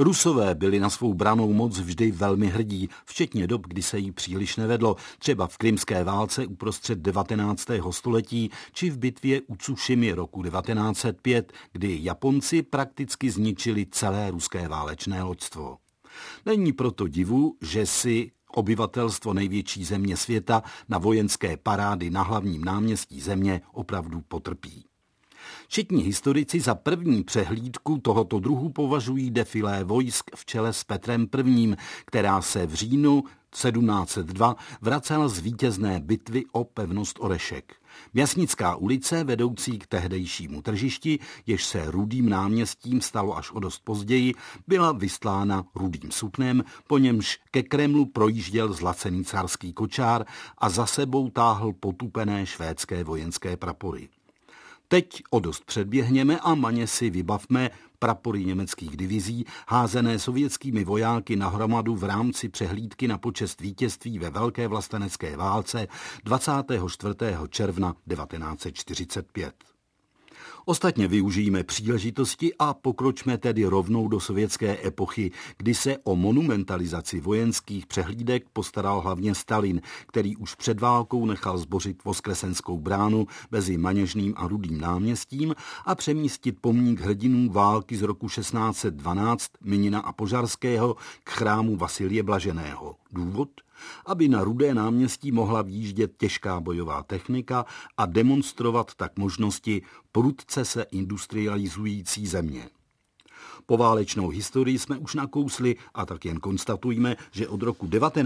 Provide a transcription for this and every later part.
Rusové byli na svou brannou moc vždy velmi hrdí, včetně dob, kdy se jí příliš nevedlo, třeba v krymské válce uprostřed 19. století či v bitvě u Cušimy roku 1905, kdy Japonci prakticky zničili celé ruské válečné loďstvo. Není proto divu, že si obyvatelstvo největší země světa na vojenské parády na hlavním náměstí země opravdu potrpí. Četní historici za první přehlídku tohoto druhu považují defilé vojsk v čele s Petrem I., která se v říjnu 1702 vracela z vítězné bitvy o pevnost Orešek. Městnická ulice, vedoucí k tehdejšímu tržišti, jež se Rudým náměstím stalo až o dost později, byla vystlána rudým suknem, po němž ke Kremlu projížděl zlacený carský kočár a za sebou táhl potupené švédské vojenské prapory. Teď o dost předběhněme a maně si vybavme prapory německých divizí, házené sovětskými vojáky na hromadu v rámci přehlídky na počest vítězství ve Velké vlastenecké válce 24. června 1945. Ostatně využijeme příležitosti a pokročme tedy rovnou do sovětské epochy, kdy se o monumentalizaci vojenských přehlídek postaral hlavně Stalin, který už před válkou nechal zbořit Voskresenskou bránu mezi Maněžným a Rudým náměstím a přemístit pomník hrdinů války z roku 1612 Minina a Požarského k chrámu Vasilije Blaženého. Důvod? Aby na Rudé náměstí mohla vjíždět těžká bojová technika a demonstrovat tak možnosti prudce se industrializující země. Poválečnou historii jsme už nakousli a tak jen konstatujme, že od roku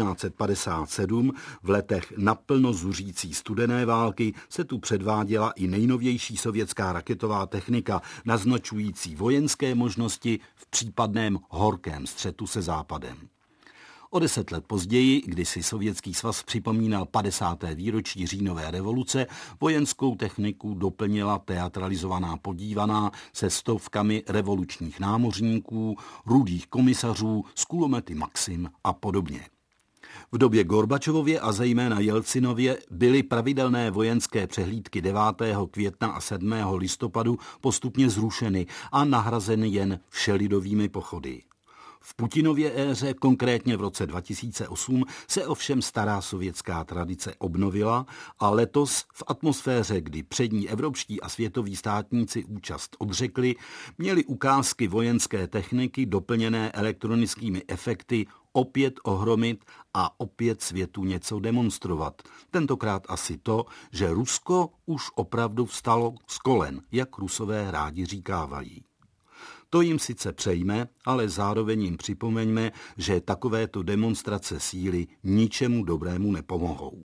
1957 v letech naplno zuřící studené války se tu předváděla i nejnovější sovětská raketová technika, naznačující vojenské možnosti v případném horkém střetu se Západem. O 10 let později, kdy si Sovětský svaz připomínal 50. výročí říjnové revoluce, vojenskou techniku doplnila teatralizovaná podívaná se stovkami revolučních námořníků, rudých komisařů s kulomety Maxim a podobně. V době Gorbačovově a zejména Jelcinově byly pravidelné vojenské přehlídky 9. května a 7. listopadu postupně zrušeny a nahrazeny jen všelidovými pochody. V Putinově éře, konkrétně v roce 2008, se ovšem stará sovětská tradice obnovila a letos v atmosféře, kdy přední evropští a světoví státníci účast odřekli, měli ukázky vojenské techniky doplněné elektronickými efekty opět ohromit a opět světu něco demonstrovat. Tentokrát asi to, že Rusko už opravdu vstalo z kolen, jak Rusové rádi říkávají. To jim sice přejme, ale zároveň jim připomeňme, že takovéto demonstrace síly ničemu dobrému nepomohou.